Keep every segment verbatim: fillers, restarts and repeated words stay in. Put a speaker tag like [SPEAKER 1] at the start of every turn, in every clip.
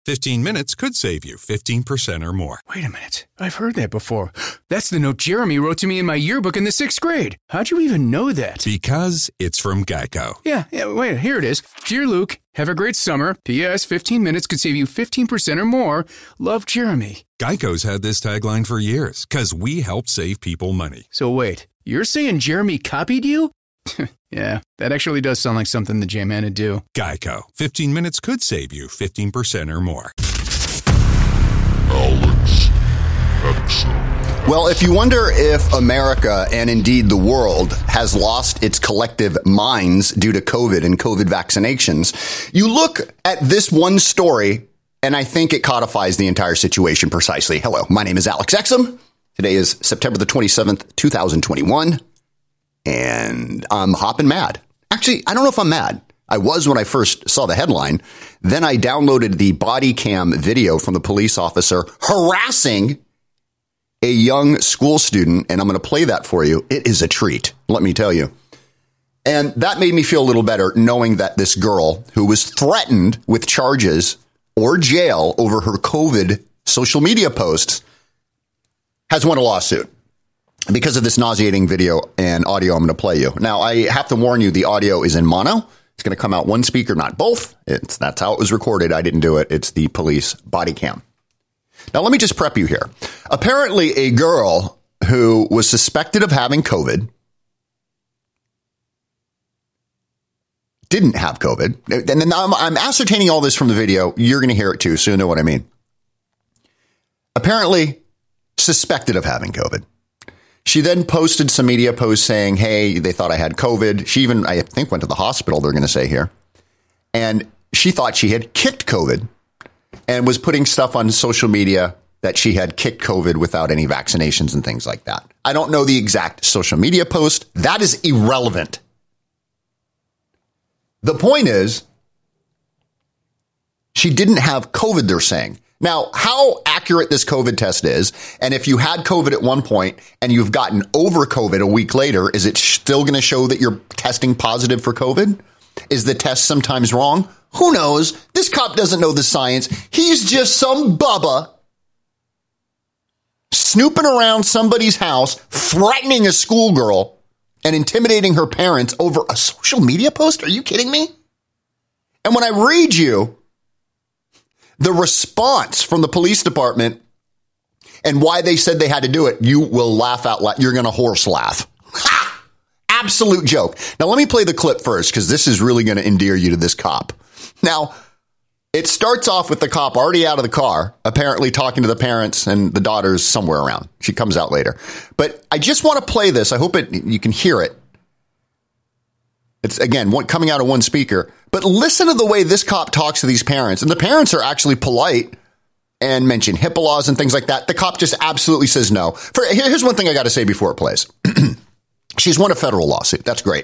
[SPEAKER 1] fifteen minutes could save you fifteen percent or more.
[SPEAKER 2] Wait a minute. I've heard that before. That's the note Jeremy wrote to me in my yearbook in the sixth grade. How'd you even know that?
[SPEAKER 1] Because it's from Geico.
[SPEAKER 2] Yeah, yeah, wait, here it is. Dear Luke, have a great summer. P S fifteen minutes could save you fifteen percent or more. Love, Jeremy.
[SPEAKER 1] Geico's had this tagline for years, because we help save people money.
[SPEAKER 2] So wait, you're saying Jeremy copied you? Yeah, that actually does sound like something the J-Man would do.
[SPEAKER 1] Geico. fifteen minutes could save you fifteen percent or more.
[SPEAKER 3] Alex Exum. Well, if you wonder if America and indeed the world has lost its collective minds due to COVID and COVID vaccinations, you look at this one story and I think it codifies the entire situation precisely. Hello, my name is Alex Exum. Today is September the twenty-seventh, two thousand twenty-one. And I'm hopping mad. Actually, I don't know if I'm mad. I was when I first saw the headline. Then I downloaded the body cam video from the police officer harassing a young school student. And I'm going to play that for you. It is a treat, let me tell you. And that made me feel a little better knowing that this girl who was threatened with charges or jail over her COVID social media posts has won a lawsuit. Because of this nauseating video and audio I'm going to play you. Now, I have to warn you, the audio is in mono. It's going to come out one speaker, not both. It's That's how it was recorded. I didn't do it. It's the police body cam. Now, let me just prep you here. Apparently, a girl who was suspected of having COVID didn't have COVID. And then I'm, I'm ascertaining all this from the video. You're going to hear it too, so you know what I mean. Apparently, suspected of having COVID. She then posted some media posts saying, hey, they thought I had COVID. She even, I think, went to the hospital, they're going to say here. And she thought she had kicked COVID and was putting stuff on social media that she had kicked COVID without any vaccinations and things like that. I don't know the exact social media post. That is irrelevant. The point is, she didn't have COVID, they're saying. Now, how accurate this COVID test is, and if you had COVID at one point and you've gotten over COVID a week later, is it still going to show that you're testing positive for COVID? Is the test sometimes wrong? Who knows? This cop doesn't know the science. He's just some bubba snooping around somebody's house, threatening a schoolgirl and intimidating her parents over a social media post. Are you kidding me? And when I read you the response from the police department and why they said they had to do it, you will laugh out loud. You're going to horse laugh. Ha! Absolute joke. Now, let me play the clip first, because this is really going to endear you to this cop. Now, it starts off with the cop already out of the car, apparently talking to the parents, and the daughter's somewhere around. She comes out later. But I just want to play this. I hope it you can hear it. It's, again, one, coming out of one speaker. But listen to the way this cop talks to these parents. And the parents are actually polite and mention HIPAA laws and things like that. The cop just absolutely says no. For, here's one thing I got to say before it plays. She's won a federal lawsuit. That's great.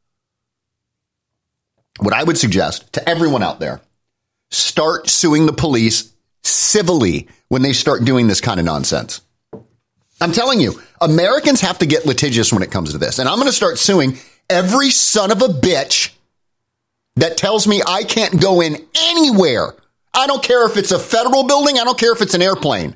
[SPEAKER 3] What I would suggest to everyone out there, start suing the police civilly when they start doing this kind of nonsense. I'm telling you, Americans have to get litigious when it comes to this. And I'm going to start suing every son of a bitch that tells me I can't go in anywhere. I don't care if it's a federal building. I don't care if it's an airplane,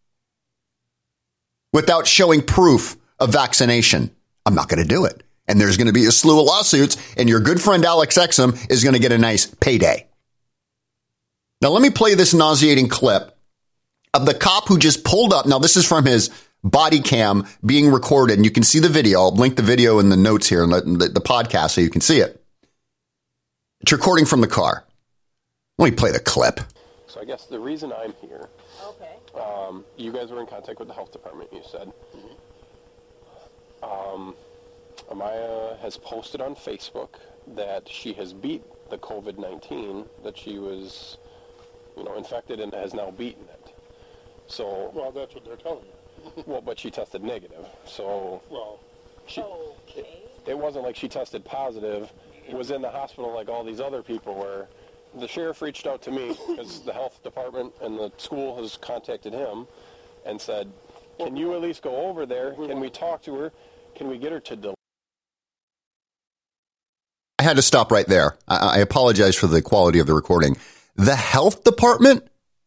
[SPEAKER 3] without showing proof of vaccination. I'm not going to do it. And there's going to be a slew of lawsuits, and your good friend Alex Exum is going to get a nice payday. Now, let me play this nauseating clip of the cop who just pulled up. Now, this is from his body cam being recorded, and you can see the video. I'll link the video in the notes here in the, the, the podcast so you can see it. It's recording from the car. Let me play the clip.
[SPEAKER 4] So I guess the reason I'm here, okay. um, you guys were in contact with the health department, you said. Um, Amaya has posted on Facebook that she has beat the COVID nineteen, that she was, you know, infected and has now beaten it. So,
[SPEAKER 5] well, that's what they're telling you.
[SPEAKER 4] Well, but she tested negative, so
[SPEAKER 5] well,
[SPEAKER 4] she, okay. it, it wasn't like she tested positive, was in the hospital like all these other people were. The sheriff reached out to me because the health department and the school has contacted him and said, can you at least go over there? Can we talk to her? Can we get her to delay?
[SPEAKER 3] I had to stop right there. I, I apologize for the quality of the recording. The health department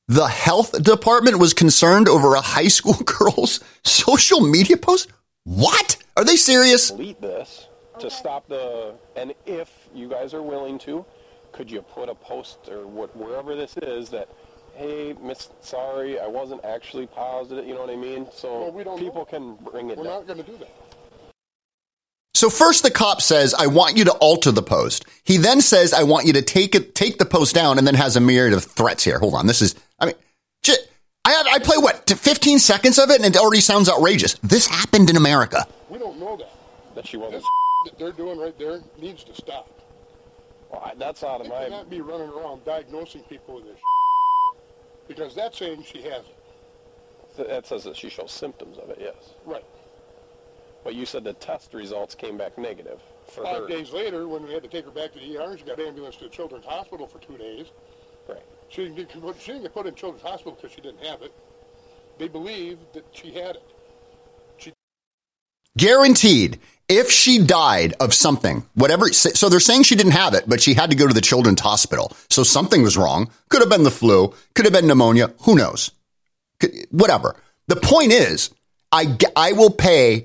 [SPEAKER 3] The health department was concerned over a high school girl's social media post? What? Are they serious?
[SPEAKER 4] Delete this to stop the, and if you guys are willing to, could you put a post or what, wherever this is that, hey, miss, sorry, I wasn't actually positive, you know what I mean? So
[SPEAKER 5] well, we don't
[SPEAKER 4] people
[SPEAKER 5] know.
[SPEAKER 4] can bring it
[SPEAKER 5] We're
[SPEAKER 4] down.
[SPEAKER 5] not going to do that.
[SPEAKER 3] So first the cop says, I want you to alter the post. He then says, I want you to take it, take the post down, and then has a myriad of threats here. Hold on. This is, I mean, I have, I play what, fifteen seconds of it, and it already sounds outrageous. This happened in America.
[SPEAKER 5] We don't know that.
[SPEAKER 4] That she wasn't.
[SPEAKER 5] This that they're doing right there needs to stop.
[SPEAKER 4] Well, I, that's out of
[SPEAKER 5] They
[SPEAKER 4] my...
[SPEAKER 5] cannot be running around diagnosing people with this because that's saying she has it.
[SPEAKER 4] That says that she shows symptoms of it, yes.
[SPEAKER 5] Right.
[SPEAKER 4] But you said the test results came back negative for
[SPEAKER 5] Five
[SPEAKER 4] her.
[SPEAKER 5] days later, when we had to take her back to the E R, she got ambulance to the Children's Hospital for two days.
[SPEAKER 4] Right.
[SPEAKER 5] She didn't get, she didn't get put in Children's Hospital because she didn't have it. They believed that she had it. She
[SPEAKER 3] Guaranteed, if she died of something, whatever, so they're saying she didn't have it, but she had to go to the Children's Hospital. So something was wrong. Could have been the flu. Could have been pneumonia. Who knows? Could, whatever. The point is, I, I will pay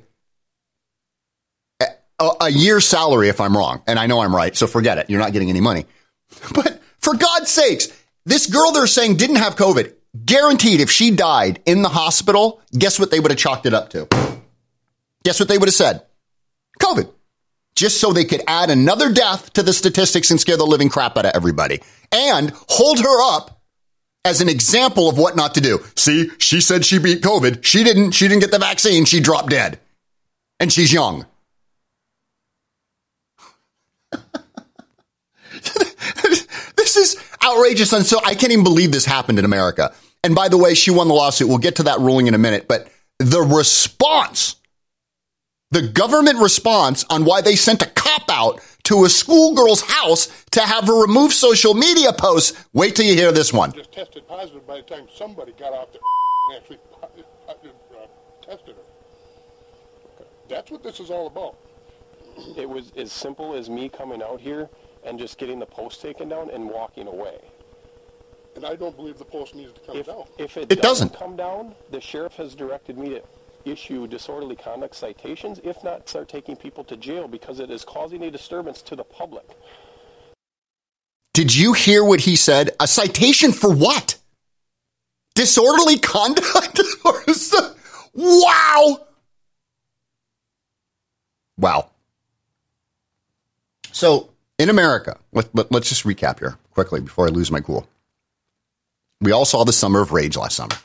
[SPEAKER 3] a, a year's salary if I'm wrong. And I know I'm right, so forget it. You're not getting any money. But for God's sakes, this girl they're saying didn't have COVID. Guaranteed, if she died in the hospital, guess what they would have chalked it up to? Guess what they would have said? COVID. Just so they could add another death to the statistics and scare the living crap out of everybody. And hold her up as an example of what not to do. See, she said she beat COVID. She didn't. She didn't get the vaccine. She dropped dead. And she's young. This is outrageous. And so I can't even believe this happened in America. And by the way, she won the lawsuit. We'll get to that ruling in a minute. But the response, the government response on why they sent a cop out to a schoolgirl's house to have her remove social media posts. Wait till you hear this one.
[SPEAKER 5] just tested positive by the time somebody got off the and actually uh, uh, tested her. That's what this is all about.
[SPEAKER 4] It was as simple as me coming out here and just getting the post taken down and walking away.
[SPEAKER 5] And I don't believe the post needs to come
[SPEAKER 4] If,
[SPEAKER 5] down.
[SPEAKER 4] if it,
[SPEAKER 3] It
[SPEAKER 4] doesn't
[SPEAKER 3] doesn't.
[SPEAKER 4] come down, the sheriff has directed me to issue disorderly conduct citations, if not start taking people to jail because it is causing a disturbance to the public.
[SPEAKER 3] Did you hear what he said? A citation for what? Disorderly conduct? Wow. Wow. So in America, let, let, let's just recap here quickly before I lose my cool. We all saw the Summer of Rage last summer.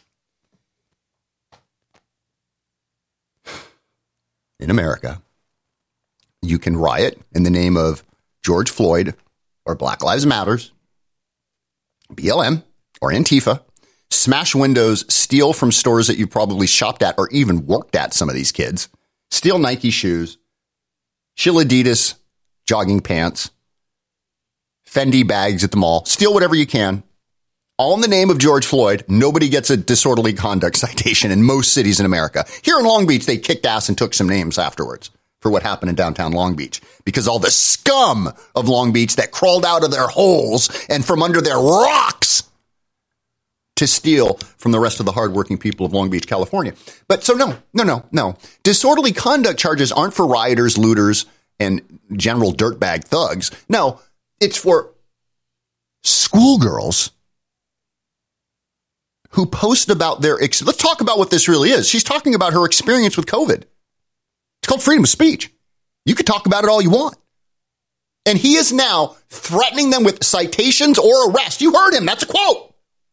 [SPEAKER 3] In America, you can riot in the name of George Floyd or Black Lives Matters, B L M or Antifa, smash windows, steal from stores that you probably shopped at or even worked at, some of these kids, steal Nike shoes, shill Adidas jogging pants, Fendi bags at the mall, steal whatever you can. All in the name of George Floyd. Nobody gets a disorderly conduct citation in most cities in America. Here in Long Beach, they kicked ass and took some names afterwards for what happened in downtown Long Beach because all the scum of Long Beach that crawled out of their holes and from under their rocks to steal from the rest of the hardworking people of Long Beach, California. But so no, no, no, no. Disorderly conduct charges aren't for rioters, looters, and general dirtbag thugs. No, it's for schoolgirls who post about their, ex- let's talk about what this really is. She's talking about her experience with COVID. It's called freedom of speech. You can talk about it all you want. And he is now threatening them with citations or arrest. You heard him. That's a quote.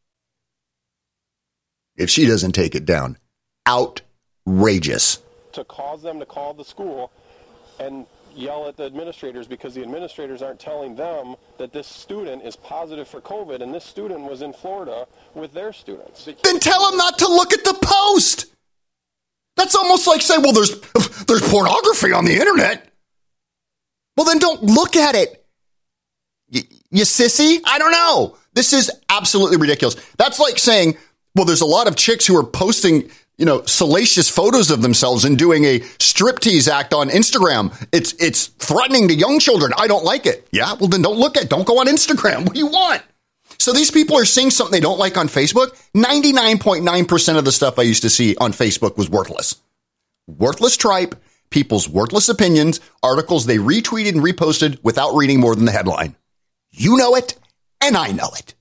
[SPEAKER 3] If she doesn't take it down, outrageous.
[SPEAKER 4] To cause them to call the school and yell at the administrators because the administrators aren't telling them that this student is positive for COVID and this student was in Florida with their students.
[SPEAKER 3] Then tell them not to look at the post. That's almost like saying, well, there's there's pornography on the internet. Well, then don't look at it. You, you sissy? I don't know. This is absolutely ridiculous. That's like saying, well, there's a lot of chicks who are posting, you know, salacious photos of themselves and doing a striptease act on Instagram. It's it's threatening to young children. I don't like it. Yeah, well, then don't look at it. Don't go on Instagram. What do you want? So these people are seeing something they don't like on Facebook. ninety-nine point nine percent of the stuff I used to see on Facebook was worthless. Worthless tripe, people's worthless opinions, articles they retweeted and reposted without reading more than the headline. You know it, and I know it.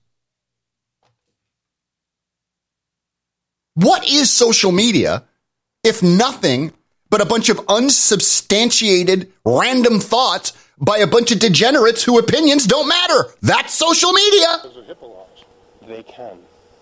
[SPEAKER 3] What is social media if nothing but a bunch of unsubstantiated random thoughts by a bunch of degenerates whose opinions don't matter? That's social media.
[SPEAKER 5] Those are HIPAA laws.
[SPEAKER 4] They can.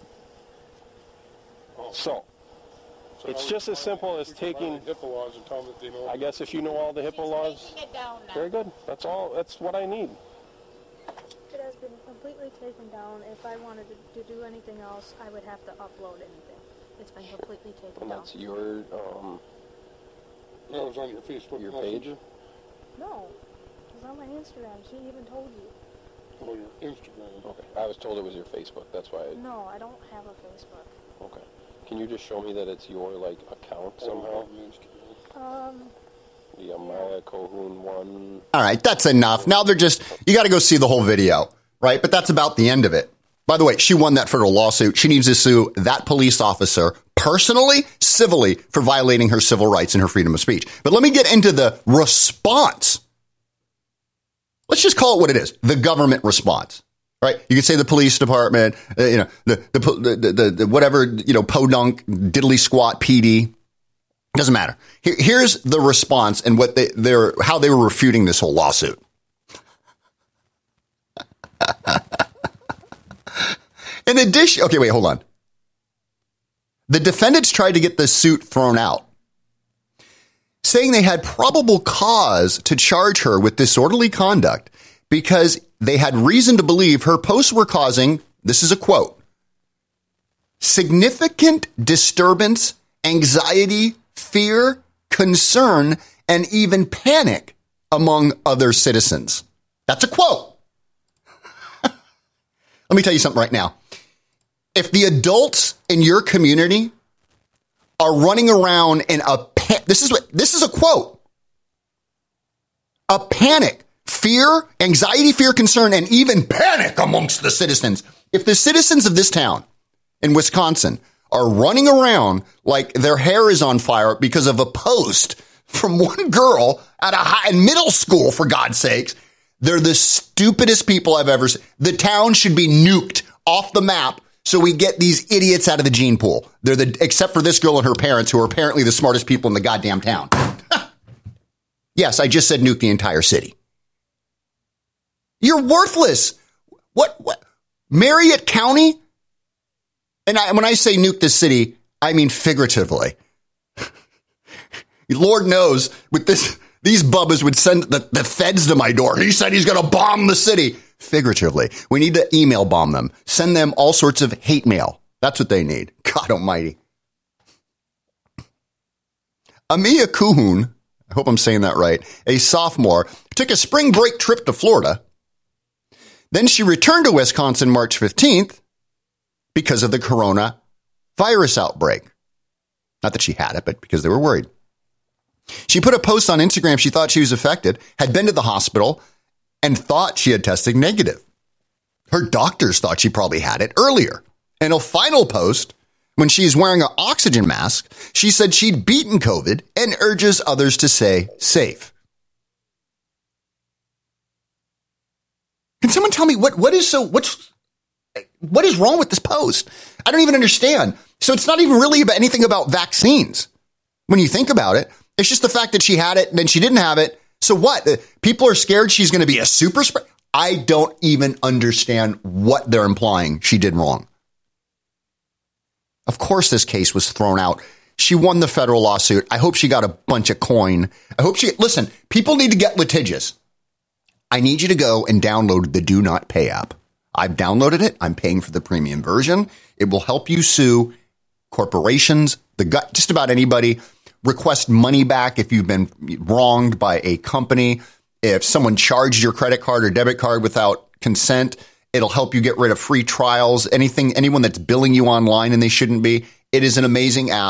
[SPEAKER 5] Oh.
[SPEAKER 4] So,
[SPEAKER 5] So
[SPEAKER 4] it's
[SPEAKER 5] now
[SPEAKER 4] just
[SPEAKER 5] we
[SPEAKER 4] as
[SPEAKER 5] can
[SPEAKER 4] simple
[SPEAKER 5] find-
[SPEAKER 4] as
[SPEAKER 5] we can
[SPEAKER 4] taking,
[SPEAKER 5] find the HIPAA laws and tell them that they know.
[SPEAKER 4] I guess if you know all the HIPAA laws,
[SPEAKER 6] Taking it down now.
[SPEAKER 4] very good. That's all, that's what I need.
[SPEAKER 7] It has been completely taken down. If I wanted to, to do anything else, I would have to upload anything. It's been completely taken
[SPEAKER 4] And
[SPEAKER 7] down.
[SPEAKER 4] that's your, um,
[SPEAKER 5] No, it's on your Facebook.
[SPEAKER 4] your
[SPEAKER 5] message.
[SPEAKER 4] page?
[SPEAKER 7] No, it's on my Instagram. She even told you.
[SPEAKER 5] Oh, your Instagram.
[SPEAKER 4] Okay. I was told it was your Facebook. That's why I,
[SPEAKER 7] No, I don't have a Facebook.
[SPEAKER 4] okay. Can you just show me that it's your, like, account
[SPEAKER 5] Oh,
[SPEAKER 4] somehow?
[SPEAKER 5] on Instagram.
[SPEAKER 7] Um,
[SPEAKER 4] The Amaya Kohun one.
[SPEAKER 3] All right, that's enough. Now they're just, you got to go see the whole video, right? But that's about the end of it. By the way, she won that federal lawsuit. She needs to sue that police officer personally, civilly, for violating her civil rights and her freedom of speech. But let me get into the response. Let's just call it what it is, the government response, right? You could say the police department, uh, you know, the, the, the, the, the whatever, you know, podunk, diddly squat, P D. Doesn't matter. Here, here's the response and what they, they're, how they were refuting this whole lawsuit. In addition, okay, wait, hold on. The defendants tried to get the suit thrown out, saying they had probable cause to charge her with disorderly conduct because they had reason to believe her posts were causing, this is a quote, significant disturbance, anxiety, fear, concern, and even panic among other citizens. That's a quote. Let me tell you something right now. If the adults in your community are running around in a pa- this is what this is a quote. A panic, fear, anxiety, fear, concern, and even panic amongst the citizens. If the citizens of this town in Wisconsin are running around like their hair is on fire because of a post from one girl at a high middle school, for God's sakes, they're the stupidest people I've ever seen. The town should be nuked off the map so we get these idiots out of the gene pool. They're the, except for this girl and her parents, who are apparently the smartest people in the goddamn town. Yes, I just said nuke the entire city. You're worthless. What, what? Marriott County? And I, when I say nuke the city, I mean figuratively. Lord knows, with this, these bubbas would send the, the feds to my door. He said he's going to bomb the city. Figuratively. We need to email bomb them. Send them all sorts of hate mail. That's what they need. God almighty. Amaya Kohun, I hope I'm saying that right, a sophomore, took a spring break trip to Florida. Then she returned to Wisconsin March fifteenth because of the coronavirus outbreak. Not that she had it, but because they were worried. She put a post on Instagram. She thought she was affected, had been to the hospital, and thought she had tested negative. Her doctors thought she probably had it earlier. In a final post, when she's wearing an oxygen mask, she said she'd beaten COVID and urges others to stay safe. Can someone tell me what, what is so, what's, what is wrong with this post? I don't even understand. So it's not even really about anything about vaccines. When you think about it, it's just the fact that she had it and then she didn't have it. So what? People are scared she's going to be a super spreader? I don't even understand what they're implying she did wrong. Of course, this case was thrown out. She won the federal lawsuit. I hope she got a bunch of coin. I hope she, listen, people need to get litigious. I need you to go and download the Do Not Pay app. I've downloaded it. I'm paying for the premium version. It will help you sue corporations, the gut, just about anybody. Request money back if you've been wronged by a company. If someone charged your credit card or debit card without consent, it'll help you get rid of free trials. Anything, anyone that's billing you online and they shouldn't be. It is an amazing app.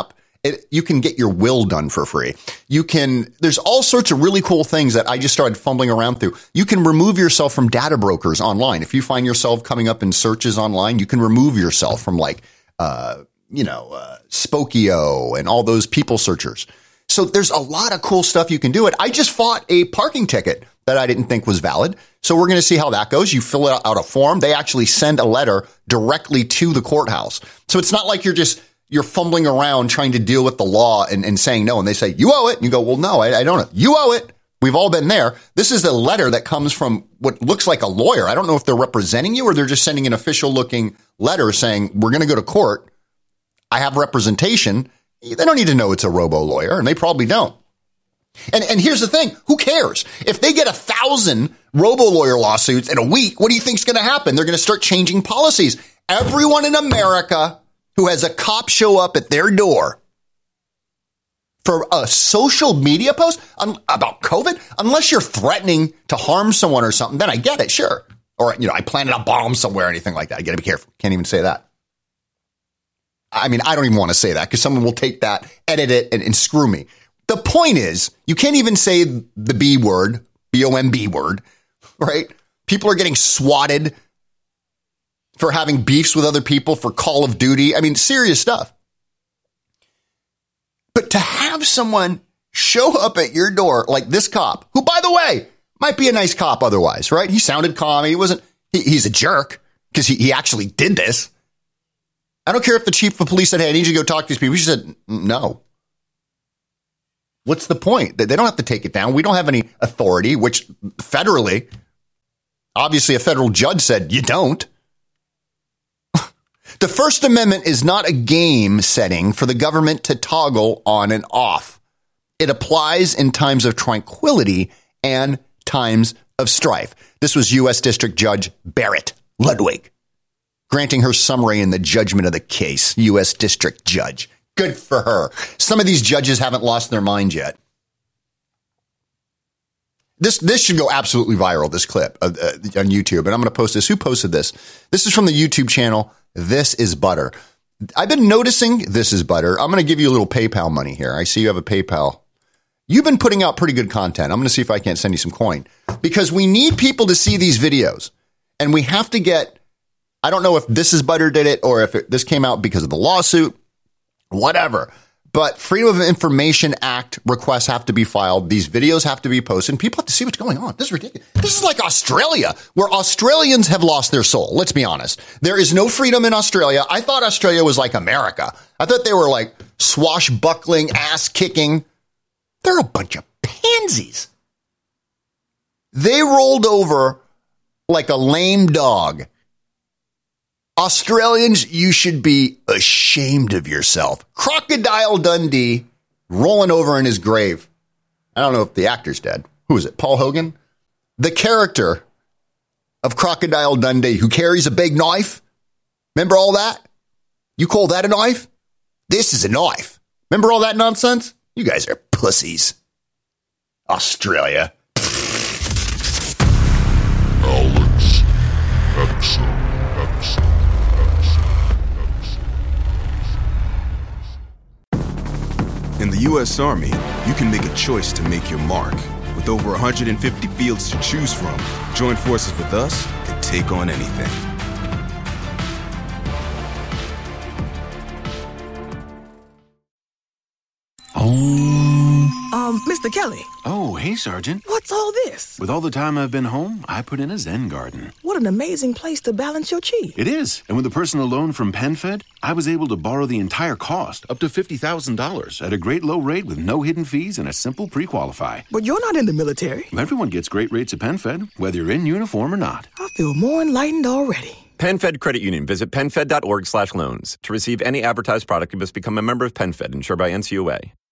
[SPEAKER 3] It, you can get your will done for free. You can, there's all sorts of really cool things that I just started fumbling around through. You can remove yourself from data brokers online. If you find yourself coming up in searches online, you can remove yourself from like, uh, you know, uh, Spokeo and all those people searchers. So there's a lot of cool stuff you can do it. I just fought a parking ticket that I didn't think was valid. So we're going to see how that goes. You fill out a form. They actually send a letter directly to the courthouse. So it's not like you're just, you're fumbling around trying to deal with the law and, and saying no. And they say, you owe it. And you go, well, no, I, I don't know. You owe it. We've all been there. This is a letter that comes from what looks like a lawyer. I don't know if they're representing you or they're just sending an official looking letter saying, we're going to go to court. I have representation. They don't need to know it's a robo lawyer, and they probably don't. And and here's the thing. Who cares? If they get a thousand robo lawyer lawsuits in a week, what do you think's going to happen? They're going to start changing policies. Everyone in America who has a cop show up at their door for a social media post un- about COVID, unless you're threatening to harm someone or something, then I get it, sure. Or, you know, I planted a bomb somewhere or anything like that. I got to be careful. Can't even say that. I mean, I don't even want to say that because someone will take that, edit it, and, and screw me. The point is, you can't even say the B word, B O M B word, right? People are getting swatted for having beefs with other people for Call of Duty. I mean, serious stuff. But to have someone show up at your door like this cop, who, by the way, might be a nice cop otherwise, right? He sounded calm. He wasn't, he, he's a jerk because he, he actually did this. I don't care if the chief of police said, hey, I need you to go talk to these people. She said, no. What's the point? They don't have to take it down. We don't have any authority, which federally, obviously a federal judge said you don't. The First Amendment is not a game setting for the government to toggle on and off. It applies in times of tranquility and times of strife. This was U S District Judge Barrett Ludwig granting her summary in the judgment of the case. U S District Judge. Good for her. Some of these judges haven't lost their mind yet. This this should go absolutely viral, this clip uh, uh, on YouTube. And I'm going to post this. Who posted this? This is from the YouTube channel, This is Butter. I've been noticing This is Butter. I'm going to give you a little PayPal money here. I see you have a PayPal. You've been putting out pretty good content. I'm going to see if I can't send you some coin. Because we need people to see these videos. And we have to get, I don't know if This is Butter did it or if it, this came out because of the lawsuit. Whatever. But Freedom of Information Act requests have to be filed. These videos have to be posted. And people have to see what's going on. This is ridiculous. This is like Australia, where Australians have lost their soul. Let's be honest. There is no freedom in Australia. I thought Australia was like America. I thought they were like swashbuckling, ass kicking. They're a bunch of pansies. They rolled over like a lame dog. Australians, you should be ashamed of yourself. Crocodile Dundee rolling over in his grave. I don't know if the actor's dead. Who is it? Paul Hogan? The character of Crocodile Dundee who carries a big knife. Remember all that? You call that a knife? This is a knife. Remember all that nonsense? You guys are pussies. Australia.
[SPEAKER 6] Alex Exum.
[SPEAKER 8] In the U S Army, you can make a choice to make your mark. With over one hundred fifty fields to choose from, join forces with us and take on anything.
[SPEAKER 9] Oh. Um, Mister Kelly.
[SPEAKER 10] Oh, hey, Sergeant.
[SPEAKER 9] What's all this?
[SPEAKER 10] With all the time I've been home, I put in a Zen garden.
[SPEAKER 9] What an amazing place to balance your chi.
[SPEAKER 10] It is. And with a personal loan from PenFed, I was able to borrow the entire cost, up to fifty thousand dollars, at a great low rate with no hidden fees and a simple pre-qualify.
[SPEAKER 9] But you're not in the military.
[SPEAKER 10] Everyone gets great rates at PenFed, whether you're in uniform or not.
[SPEAKER 9] I feel more enlightened already.
[SPEAKER 11] PenFed Credit Union. Visit PenFed.org slash loans. To receive any advertised product, you must become a member of PenFed, insured by N C U A.